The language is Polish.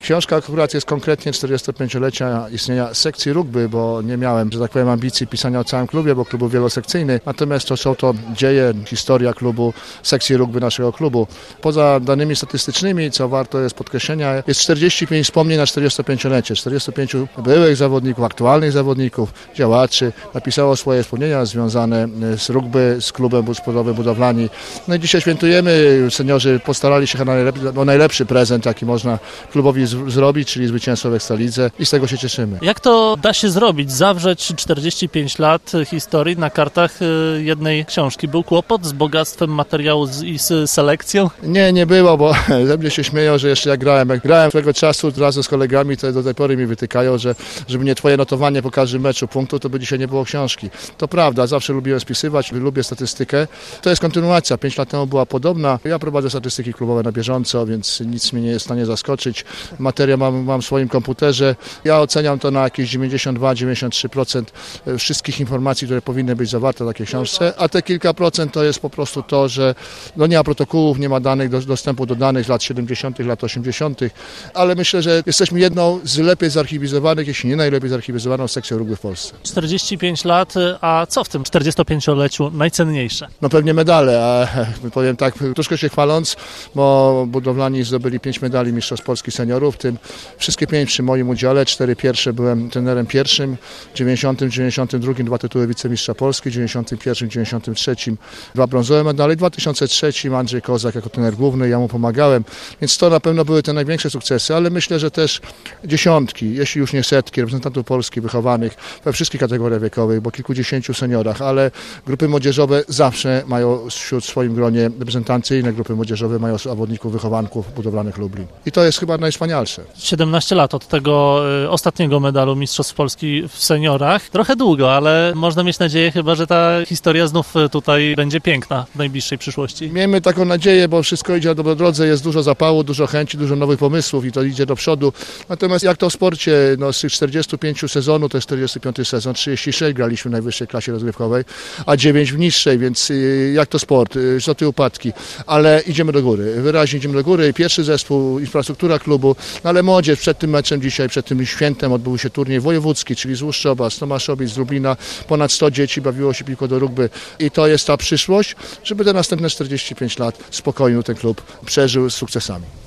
Książka akurat jest konkretnie 45-lecia istnienia sekcji rugby, bo nie miałem, że tak powiem, ambicji pisania o całym klubie, bo klub był wielosekcyjny. Natomiast to są to dzieje, historia klubu, sekcji rugby naszego klubu. Poza danymi statystycznymi, co warto jest podkreślenia, jest 45 wspomnień na 45-lecie. 45 byłych zawodników, aktualnych zawodników, działaczy napisało swoje wspomnienia związane z rugby, z klubem sportowym Budowlani. No i dzisiaj świętujemy. Seniorzy postarali się o najlepszy prezent, jaki można klubowi zrobić, czyli zwycięstwo w Ekstralidze i z tego się cieszymy. Jak to da się zrobić? Zawrzeć 45 lat historii na kartach jednej książki. Był kłopot z bogactwem materiału i z selekcją? Nie było, bo ze mnie się śmieją, że jeszcze jak grałem swego czasu razem z kolegami, to do tej pory mi wytykają, że żeby nie twoje notowanie po każdym meczu punktu, to by dzisiaj nie było książki. To prawda, zawsze lubiłem spisywać, lubię statystykę. To jest kontynuacja. 5 lat temu była podobna. Ja prowadzę statystyki klubowe na bieżąco, więc nic mnie nie jest w stanie zaskoczyć. Materiał mam w swoim komputerze. Ja oceniam to na jakieś 92-93% wszystkich informacji, które powinny być zawarte w takiej książce, a te kilka procent to jest po prostu to, że nie ma protokołów, nie ma danych, dostępu do danych z lat 70., lat 80., ale myślę, że jesteśmy jedną z lepiej zarchiwizowanych, jeśli nie najlepiej zarchiwizowaną sekcją rugby w Polsce. 45 lat, a co w tym 45-leciu najcenniejsze? No pewnie medale, a powiem tak, troszkę się chwaląc, bo Budowlani zdobyli 5 medali Mistrzostw Polski Seniorów, w tym wszystkie 5 przy moim udziale, 4 pierwsze byłem trenerem pierwszym, w 92 2 tytuły wicemistrza Polski, w 91, 93 2 brązowe medale, w 2003 Andrzej Kozak jako trener główny, ja mu pomagałem, więc to na pewno były te największe sukcesy, ale myślę, że też dziesiątki, jeśli już nie setki reprezentantów Polski wychowanych we wszystkich kategoriach wiekowych, bo kilkudziesięciu seniorach, ale grupy młodzieżowe zawsze mają wśród swoim gronie reprezentacyjne, grupy młodzieżowe mają zawodników, wychowanków Budowlanych Lublin. I to jest chyba najwspanialsze. 17 lat od tego ostatniego medalu Mistrzostw Polski w seniorach. Trochę długo, ale można mieć nadzieję chyba, że ta historia znów tutaj będzie piękna w najbliższej przyszłości. Miejmy taką nadzieję, bo wszystko idzie na dobrą drodze, jest dużo zapału, dużo chęci, dużo nowych pomysłów i to idzie do przodu. Natomiast jak to w sporcie, z tych 45 sezonu, to jest 45 sezon, 36 graliśmy w najwyższej klasie rozgrywkowej, a 9 w niższej, więc jak to sport, wzloty, upadki, ale idziemy do góry, wyraźnie idziemy do góry. Pierwszy zespół, infrastruktura klubu, ale młodzież przed tym meczem dzisiaj, przed tym świętem odbył się turniej wojewódzki, czyli z Łuszczowa, z Tomaszowic, z Lublina, ponad 100 dzieci bawiło się piłką do rugby i to jest ta przyszłość, żeby te następne 45 lat spokojnie ten klub przeżył z sukcesami.